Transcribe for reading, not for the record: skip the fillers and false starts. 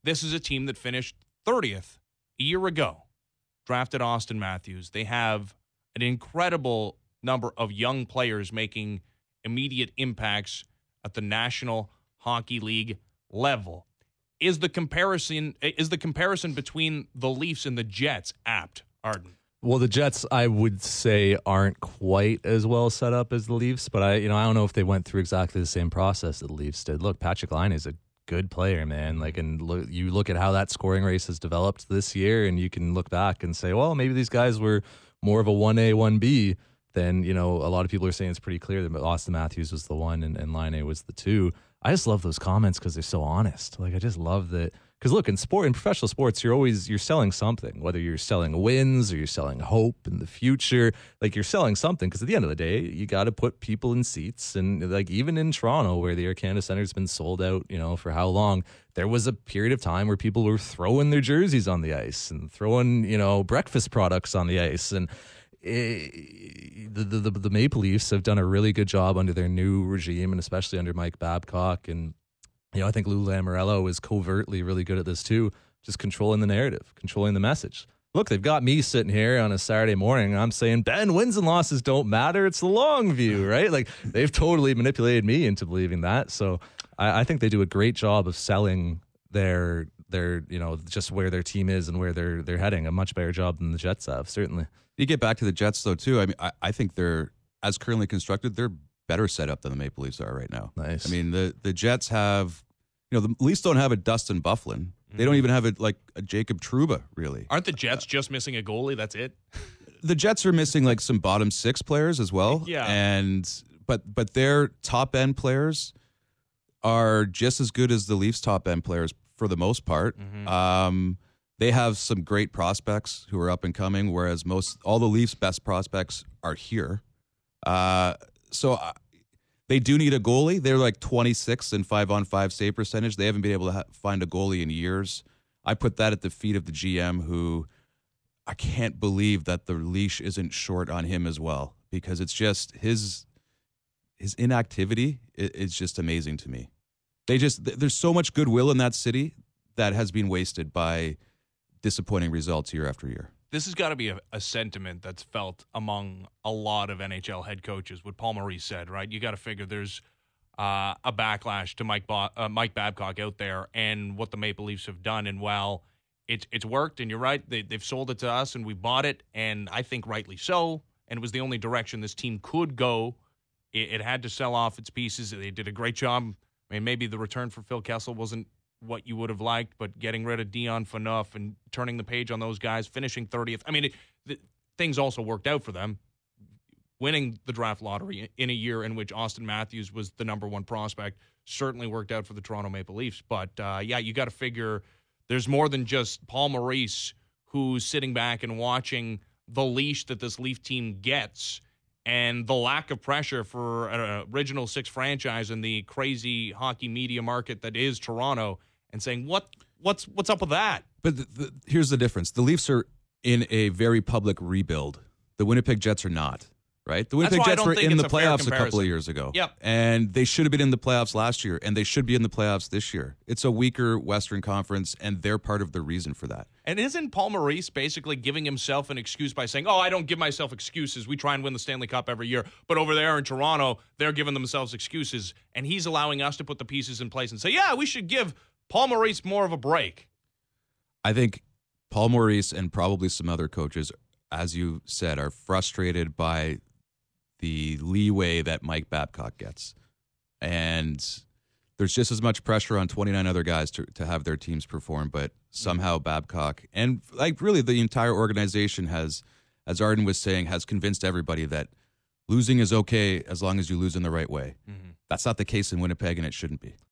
This is a team that finished 30th a year ago, drafted Austin Matthews. They have an incredible number of young players making immediate impacts at the National Hockey League level. Is the comparison between the Leafs and the Jets apt, Arden? Well, the Jets, I would say, aren't quite as well set up as the Leafs, but I don't know if they went through exactly the same process that the Leafs did. Look, Patrik Laine is a good player, man. You look at how that scoring race has developed this year, and you can look back and say, well, maybe these guys were more of a 1A, 1B. Then, a lot of people are saying it's pretty clear that Austin Matthews was the 1 and Laine was the 2. I just love those comments because they're so honest. I just love that. Because look, in professional sports, you're selling something. Whether you're selling wins or you're selling hope in the future, you're selling something. Because at the end of the day, you got to put people in seats. And even in Toronto, where the Air Canada Center's been sold out, for how long, there was a period of time where people were throwing their jerseys on the ice and throwing, breakfast products on the ice. And the Maple Leafs have done a really good job under their new regime, and especially under Mike Babcock. And I think Lou Lamoriello is covertly really good at this too, just controlling the narrative, controlling the message. Look, they've got me sitting here on a Saturday morning, and I'm saying, Ben, wins and losses don't matter. It's the long view, right? They've totally manipulated me into believing that. So I think they do a great job of selling their just where their team is and where they're heading. A much better job than the Jets have, certainly. You get back to the Jets, though, too. I mean, I think they're, as currently constructed, they're better set up than the Maple Leafs are right now. Nice. I mean, the Jets have, the Leafs don't have a Dustin Byfuglien. They don't even have a Jacob Trouba, really. Aren't the Jets just missing a goalie? That's it? The Jets are missing some bottom 6 players as well. Yeah. But their top end players are just as good as the Leafs top end players for the most part. Mm-hmm. They have some great prospects who are up and coming, whereas all the Leafs' best prospects are here. So they do need a goalie. They're 26th in 5-on-5 save percentage. They haven't been able to find a goalie in years. I put that at the feet of the GM, who I can't believe that the leash isn't short on him as well, because it's just his inactivity is just amazing to me. There's so much goodwill in that city that has been wasted by disappointing results year after year. This has got to be a sentiment that's felt among a lot of NHL head coaches, what Paul Maurice said, right? You got to figure there's a backlash to Mike Babcock out there and what the Maple Leafs have done. And while it's worked, and you're right, they've sold it to us and we bought it, and I think rightly so, and it was the only direction this team could go. It had to sell off its pieces. They did a great job. I mean, maybe the return for Phil Kessel wasn't what you would have liked, but getting rid of Dion Phaneuf and turning the page on those guys, finishing 30th. I mean, things also worked out for them. Winning the draft lottery in a year in which Austin Matthews was the number 1 prospect certainly worked out for the Toronto Maple Leafs. But, you got to figure there's more than just Paul Maurice who's sitting back and watching the leash that this Leaf team gets and the lack of pressure for an Original Six franchise in the crazy hockey media market that is Toronto, and saying, what's up with that? But here's the difference. The Leafs are in a very public rebuild. The Winnipeg Jets are not, right? The Winnipeg Jets were in the playoffs a couple of years ago. Yep. And they should have been in the playoffs last year, and they should be in the playoffs this year. It's a weaker Western Conference, and they're part of the reason for that. And isn't Paul Maurice basically giving himself an excuse by saying, I don't give myself excuses. We try and win the Stanley Cup every year. But over there in Toronto, they're giving themselves excuses. And he's allowing us to put the pieces in place and say, we should give Paul Maurice more of a break. I think Paul Maurice and probably some other coaches, as you said, are frustrated by the leeway that Mike Babcock gets. And there's just as much pressure on 29 other guys to have their teams perform, but somehow Babcock and really the entire organization has, as Arden was saying, has convinced everybody that losing is okay as long as you lose in the right way. Mm-hmm. That's not the case in Winnipeg, and it shouldn't be.